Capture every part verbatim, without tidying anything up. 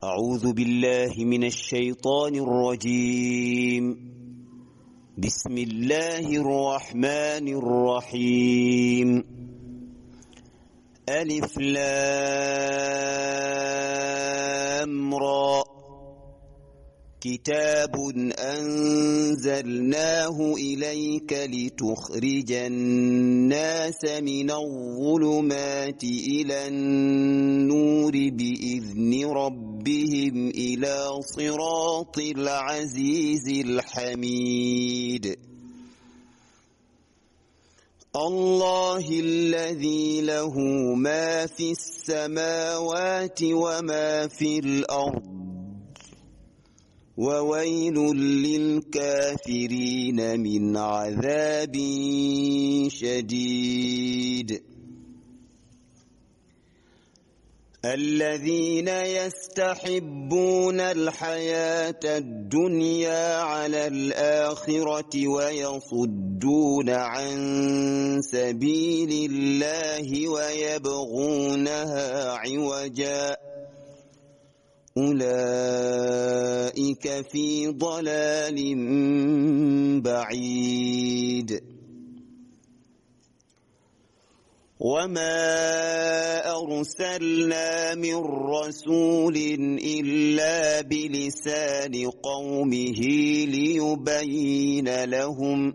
أعوذ بالله من الشيطان الرجيم. بسم الله الرحمن الرحيم. ألف لام را. كتاب أنزلناه إليك لتخرج الناس من الظلمات إلى النور بإذن ربهم إلى صراط العزيز الحميد. الله الذي له ما في السماوات وما في الأرض، وويل للكافرين من عذاب شديد. الذين يستحبون الحياة الدنيا على الآخرة ويصدون عن سبيل الله ويبغونها عوجا، أولئك في ضلال بعيد. وما أرسلنا من رسول إلا بلسان قومه ليبين لهم،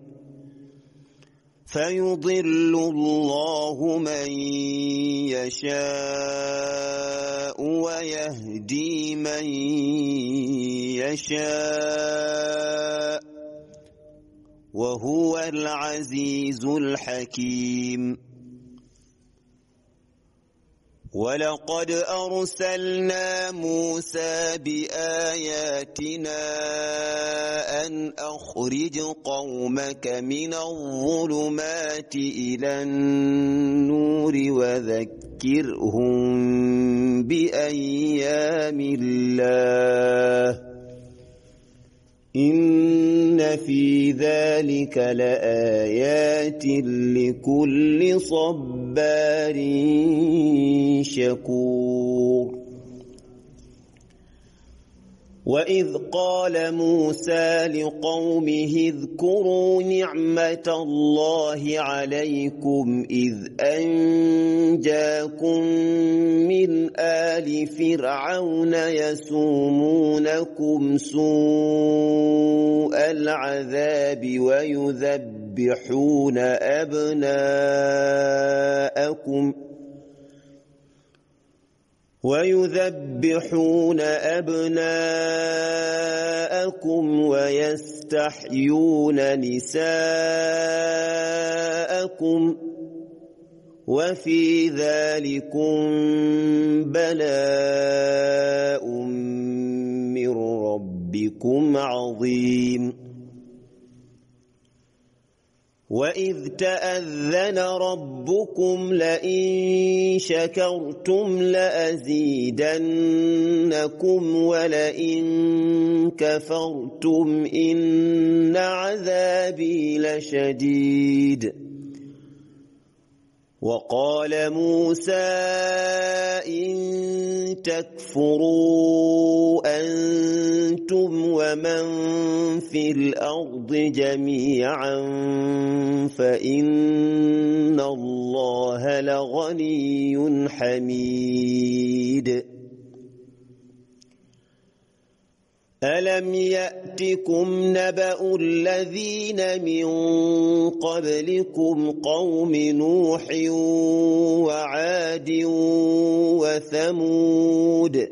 فيضل الله من يشاء ويهدي من يشاء، وهو العزيز الحكيم. ولقد أرسلنا موسى بآياتنا أن أخرج قومك من الظلمات إلى النور وذكرهم بأيام الله، إن في ذلك لآيات لكل صبار شكور. وإذ قال موسى لقومه اذكروا نعمة الله عليكم إذ أنجاكم من آل فرعون يسومونكم سوء العذاب ويذبحون أبناءكم ويذبحون أبناءكم ويستحيون نساءكم، وفي ذلكم بلاء من ربكم عظيم. وإذ تأذن ربكم لئن شكرتم لأزيدنكم ولئن كفرتم إن عذابي لشديد. وقال موسى إن تكفروا أنتم ومن في الأرض جميعا فإن الله لغني حميد. ألم يأتكم نبأ الذين من قبلكم قوم نوح وعاد وثمود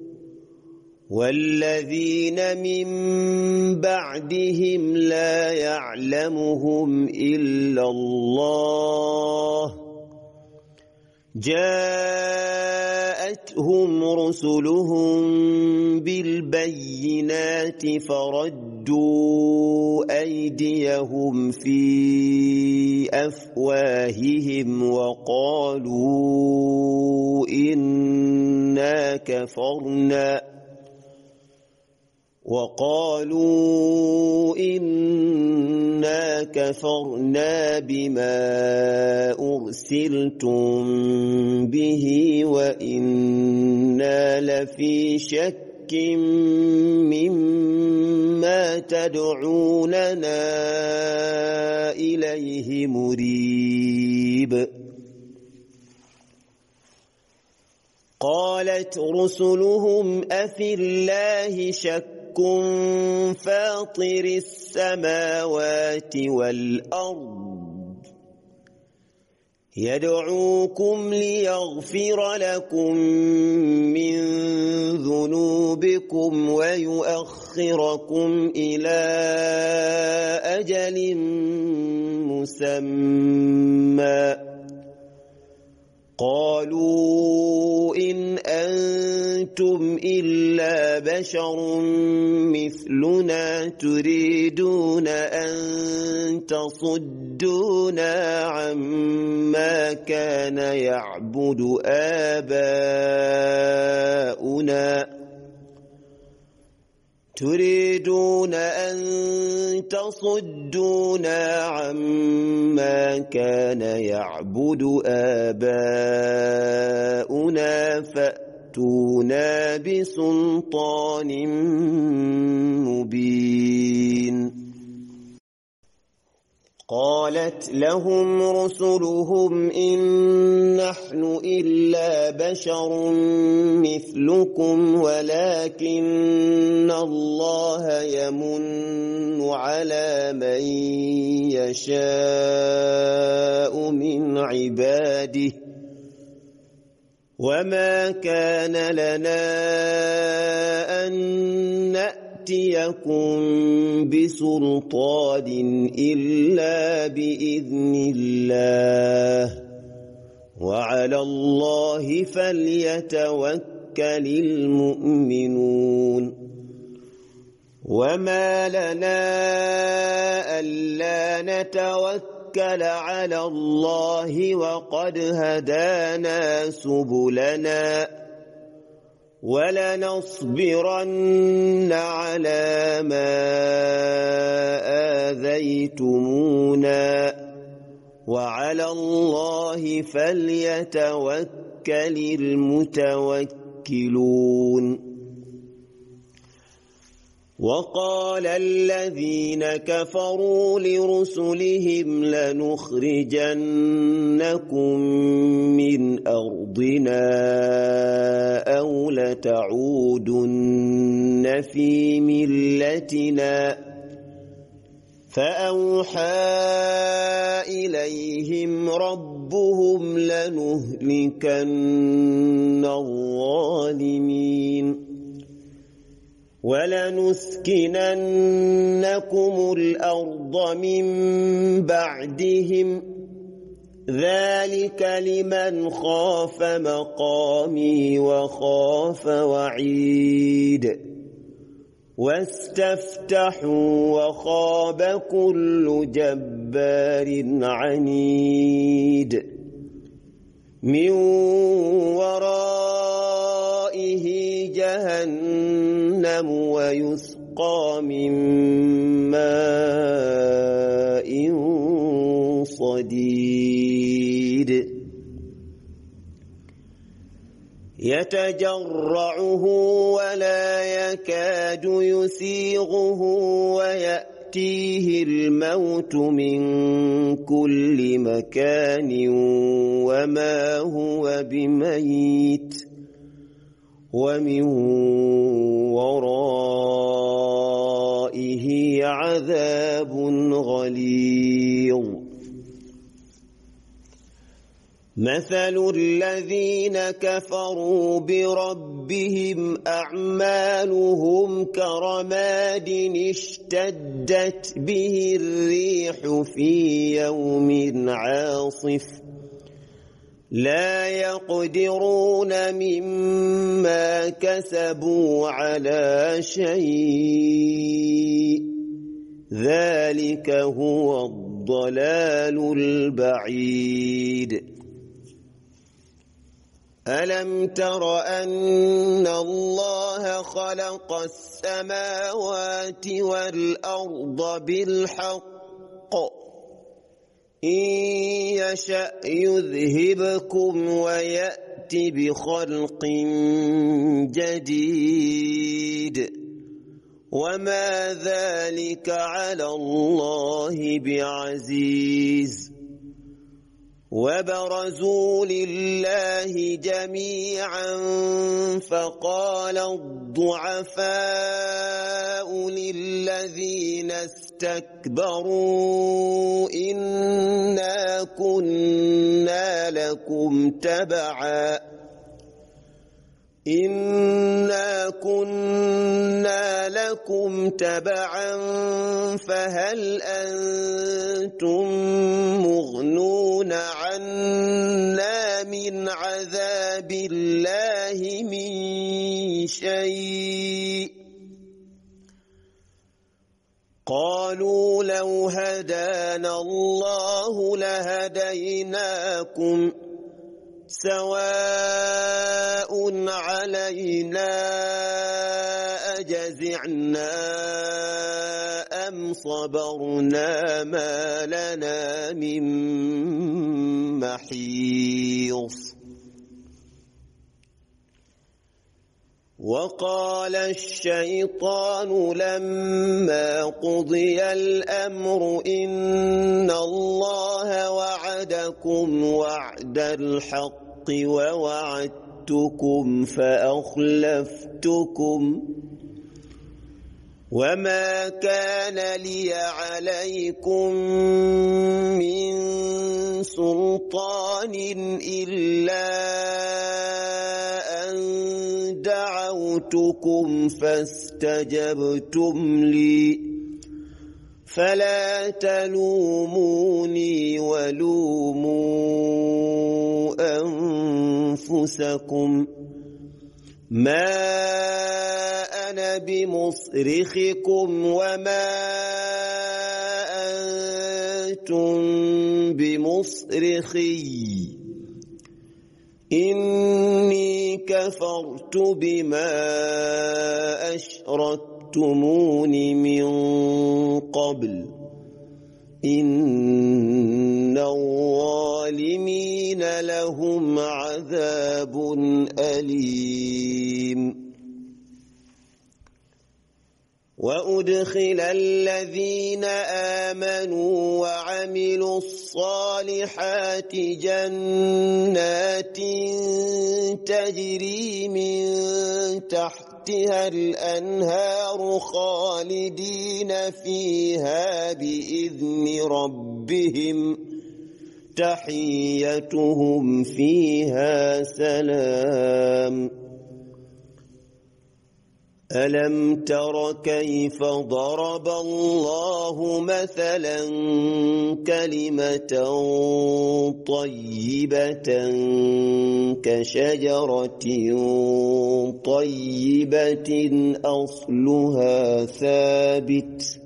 والذين من بعدهم لا يعلمهم إلا الله، جاءتهم رسلهم بالبينات فردوا أيديهم في أفواههم وقالوا إنا كفرنا وقالوا إنا كفرنا بما أرسلتم به وإنا لفي شك مما تدعوننا إليه مريب قالت رسلهم أفي الله شك فاطر السماوات والأرض يدعوكم ليغفر لكم من ذنوبكم ويؤخركم إلى أجل مسمى قالوا إن أنتم إلا بشر مثلنا تريدون أن تصدونا عما كان يعبد آباؤنا تريدون أن تصدونا عما كان يعبد آباؤنا فأتونا بسلطان مبين قالت لهم رسلهم إن نحن إلا بشر مثلكم ولكن الله يمن على من يشاء من عباده وما كان لنا أن نأتيكم بسلطان إلا بإذن الله وعلى الله فليتوكل المؤمنون وما لنا ألا نتوكل على الله وقد هدانا سبلنا ولنصبرن على ما آذيتمونا وعلى الله فليتوكل المتوكلون وقال الذين كفروا لرسلهم لنخرجنكم من أرضنا أو لتعودن في ملتنا فأوحى إليهم ربهم لنهلكن الظالمين ولنسكننكم الأرض من بعدهم ذلك لمن خاف مقامي وخاف وعيد واستفتحوا وخاب كل جبار عنيد من ورائه جهنم ويسقى من ماء صديد يتجرعه ولا يكاد يسيغه ويأتيه الموت من كل مكان وما هو بميت ومن ورائه عذاب غليظ مثل الذين كفروا بربهم أعمالهم كرماد اشتدت به الريح في يوم عاصف لا يقدرون مما كسبوا على شيء ذلك هو الضلال البعيد ألم تر أن الله خلق السماوات والأرض بالحق إن يشأ يذهبكم ويأت بخلق جديد وما ذلك على الله بعزيز وبرزوا لله جميعا فقال الضعفاء للذين استكبروا إنا كنا لكم تبعا إنا كنا لكم تبعا فهل أنتم مغنون عنا من عذاب الله من شيء قالوا لو هدانا الله لهديناكم سواء علينا أجزعنا أم صبرنا ما لنا من محيص وقال الشيطان لما قضي الأمر إن الله وعدكم وعد الحق ووعدتكم فأخلفتكم وما كان لي عليكم من سلطان إلا أن دعوتكم فاستجبتم لي فلا تلوموني ولوموا أنفسكم ما أنا بمصرخكم وما أنتم بمصرخي إني كفرت بما أشركتمون من قبل إن الظالمين لهم عذاب أليم وأدخل الذين آمنوا وعملوا الصالحات جنات تجري من تحتها الأنهار خالدين فيها بإذن ربهم تحيتهم فيها سلام ألم تر كيف ضرب الله مثلا كلمة طيبة كشجرة طيبة أصلها ثابت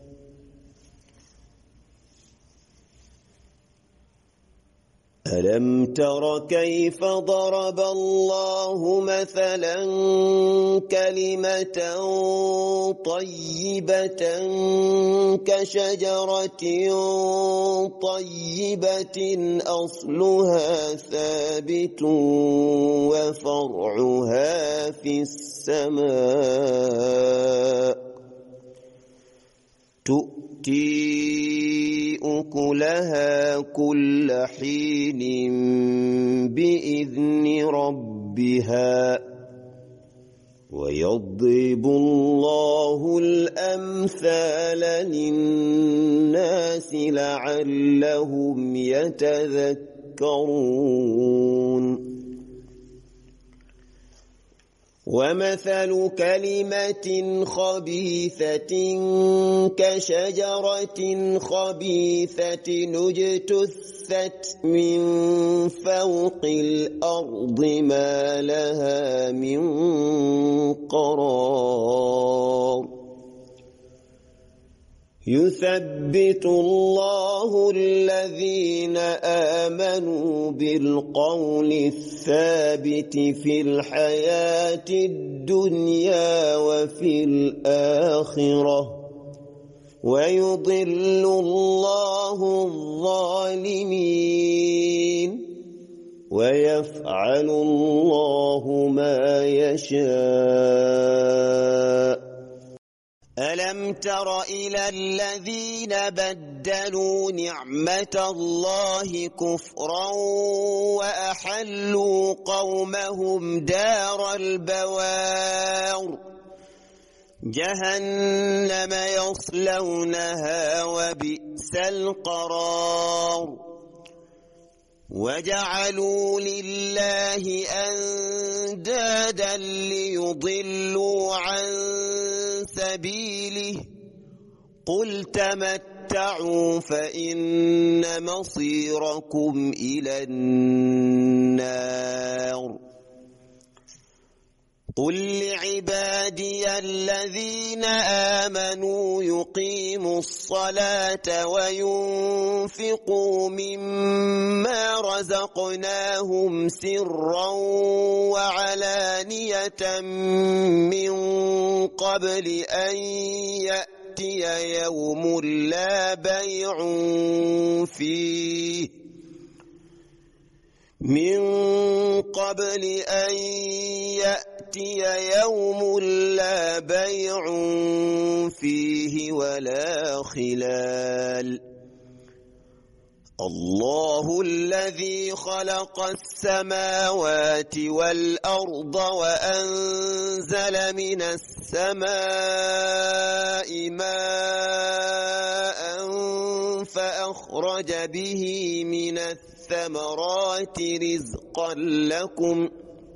ألم تر كيف ضرب الله مثلا كلمة طيبة كشجرة طيبة أصلها ثابت وفرعها في السماء تؤتي أكلها كل حين بإذن ربها ويضرب الله الأمثال للناس لعلهم يتذكرون ومثل كلمة خبيثة كشجرة خبيثة اجتثت من فوق الأرض ما لها من قرار يثبت الله الذين آمنوا بالقول الثابت في الحياة الدنيا وفي الآخرة ويضل الله الظالمين ويفعل الله ما يشاء. ألم تر إلى الذين بدلوا نعمة الله كفرا وأحلوا قومهم دار البوار جهنم يصلونها وبئس القرار وجعلوا لله أندادا ليضلوا عن سبيله قل تمتعوا فإن مصيركم إلى النار. قل لعبادي الذين آمنوا يقيموا الصلاة وينفقوا مما رزقناهم سرا وعلانية من قبل أن يأتي يوم لا بيع فيه من قبل أن يأتي يوم لا بيع فيه ولا خلال. الله الذي خلق السماوات والأرض وأنزل من السماء ماء فأخرج به من الثمرات رزقا لكم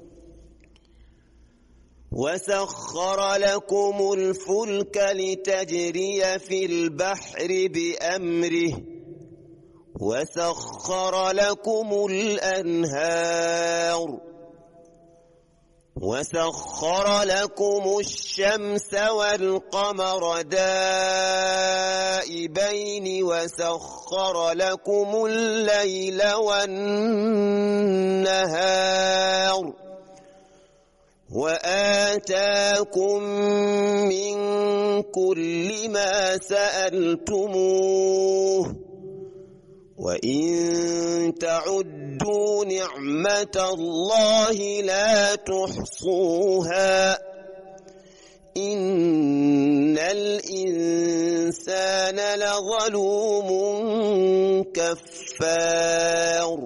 وسخر لكم الفلك لتجري في البحر بأمره وسخر لكم الأنهار وسخر لكم الشمس والقمر دائبين وسخر لكم الليل والنهار وآتاكم من كل ما سألتموه وإن تعدوا نعمة الله لا تحصوها إن الإنسان لظلوم كفار.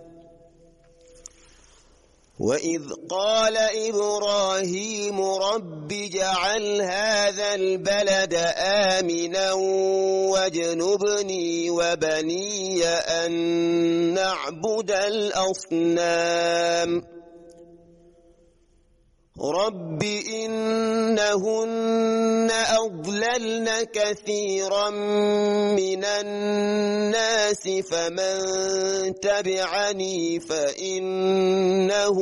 وإذ قال إبراهيم رب اجعل هذا البلد آمنا واجنبني وبني أن نعبد الأصنام رب إنهن أضللن كثيرا من الناس فمن تبعني فإنه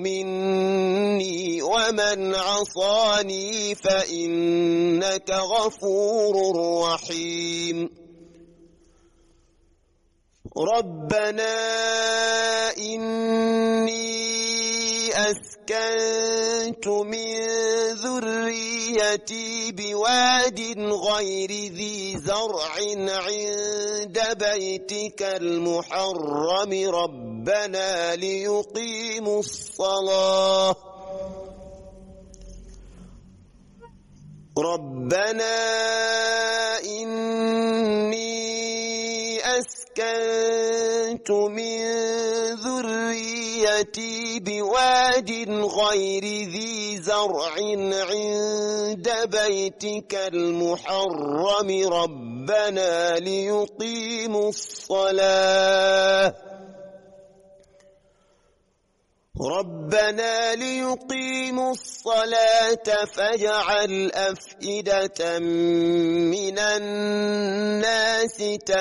مني ومن عصاني فإنك غفور رحيم. ربنا إني أسكنت من ذريتي بواد غير ذي زرع عند بيتك المحرم ربنا ليقيموا الصلاة ربنا إني أسكنت من ذريتي بواد غير ذي زرع عند بيتك المحرم ربنا ليقيموا الصلاة ربنا ليقيموا الصلاة فاجعل أفئدة من الناس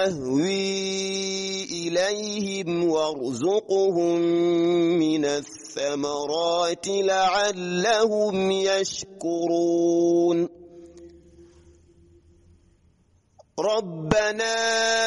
تهوي إليهم وارزقهم من الثمرات لعلهم يشكرون. ربنا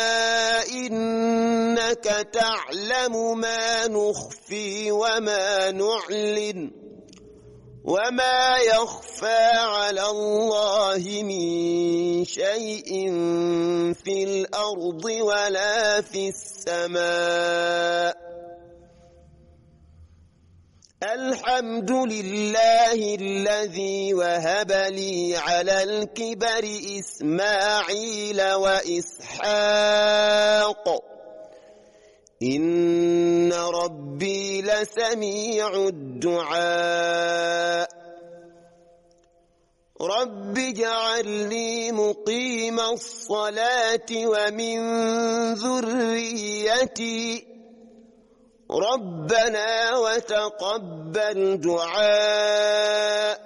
إنك تعلم ما نخفي وما نعلن وما يخفى على الله من شيء في الأرض ولا في السماء الحمد لله الذي وهب لي على الكبر إسماعيل وإسحاق إن ربي لسميع الدعاء رب اجعلني مقيم الصلاة ومن ذريتي ربنا وتقبل دعاء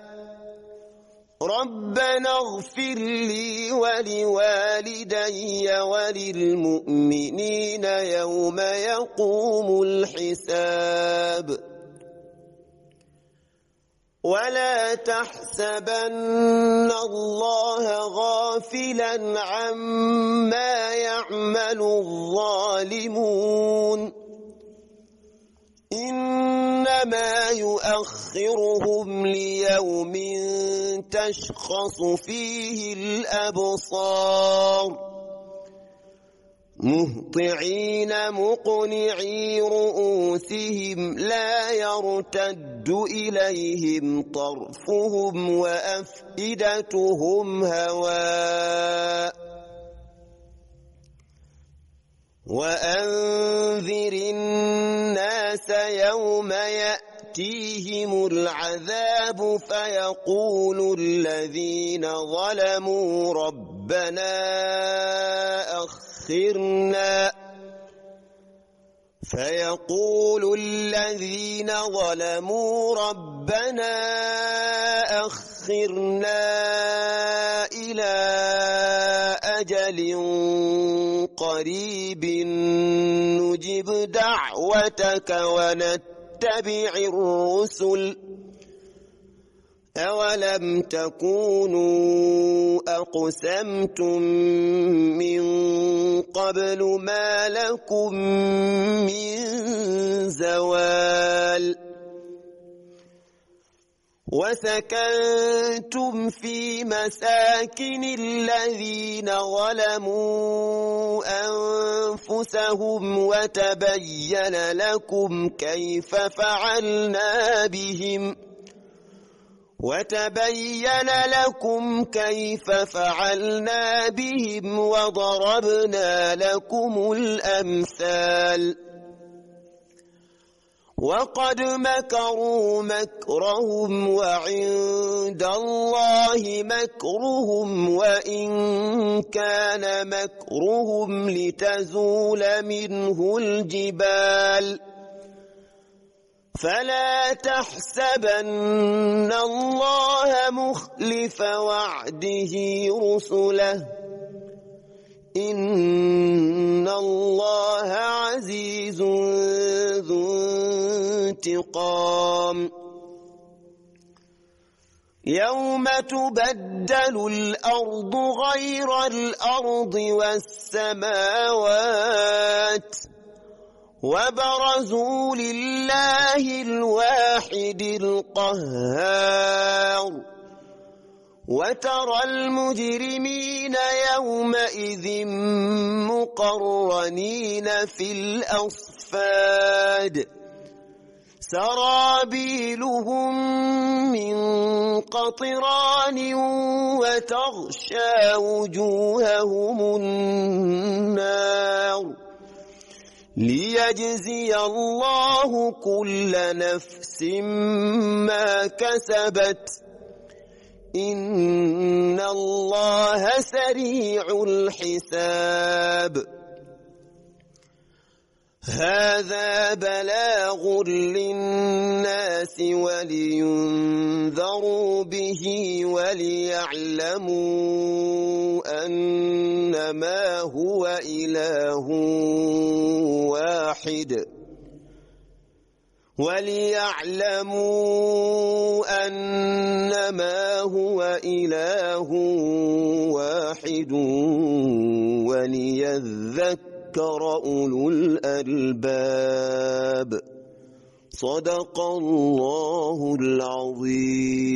ربنا اغفر لي ولوالدي وللمؤمنين يوم يقوم الحساب ولا تحسبن الله غافلا عما يعمل الظالمون إنما يؤخرهم ليوم تشخص فيه الأبصار مهطعين مقنعي رؤوسهم لا يرتد إليهم طرفهم وأفئدتهم هواء وأنذر الناس يوم يأتيهم العذاب فيقول الذين ظلموا ربنا أخرنا فيقول الذين ظلموا ربنا أخرنا إلى أجل قريب نجب دعوتك ونتبع الرسل أولم تكونوا أقسمتم من قبل ما لكم من زوال وسكنتم في مساكن الذين ظلموا أنفسهم وتبين لكم كيف فعلنا بهم وتبين لكم كيف فعلنا بهم وضربنا لكم الأمثال وقد مكروا مكرهم وعند الله مكرهم وإن كان مكرهم لتزول منه الجبال فلا تحسبن الله مخلف وعده رسله إن الله عزيز ذو انتقام يوم تبدل الأرض غير الأرض والسماوات وبرزوا لله الواحد القهار وترى المجرمين يومئذ مقرنين في الأصفاد سرابيلهم من قطران وتغشى وجوههم النار ليجزي الله كل نفس ما كسبت إن الله سريع الحساب هذا بلاغ للناس ولينذروا به وليعلموا أنما هو إله واحد وليعلموا أنما هو إله واحد وليذكر أولو الألباب. صدق الله العظيم.